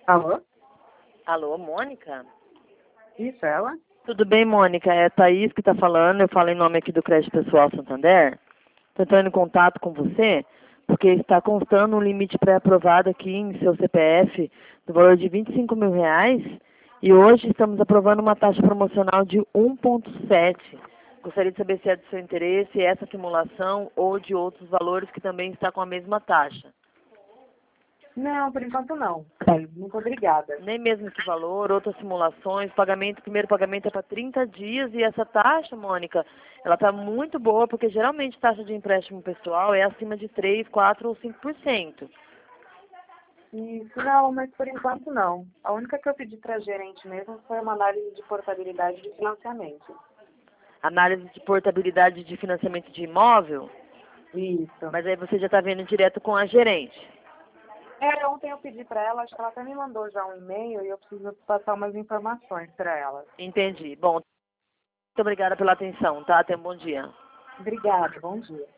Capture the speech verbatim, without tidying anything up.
Alô? Alô, Mônica? Isso, ela? Tudo bem, Mônica? É a Thaís que está falando. Eu falo em nome aqui do Crédito Pessoal Santander. Estou entrando em contato com você porque está constando um limite pré-aprovado aqui em seu C P F do valor de vinte e cinco mil reais e hoje estamos aprovando uma taxa promocional de um vírgula sete. Gostaria de saber se é do seu interesse essa simulação ou de outros valores que também está com a mesma taxa. Não, por enquanto não. Tá, muito obrigada. Nem mesmo esse valor, outras simulações, pagamento, primeiro pagamento é para trinta dias e essa taxa, Mônica, ela está muito boa, porque geralmente taxa de empréstimo pessoal é acima de três, quatro ou cinco por cento. Isso, não, mas por enquanto não. A única que eu pedi para a gerente mesmo foi uma análise de portabilidade de financiamento. Análise de portabilidade de financiamento de imóvel, Isso. mas aí você já está vendo direto com a gerente. É, ontem eu pedi para ela, acho que ela até me mandou já um e-mail e eu preciso passar umas informações para ela. Entendi. Bom, muito obrigada pela atenção, tá? Tenha um bom dia. Obrigada, bom dia.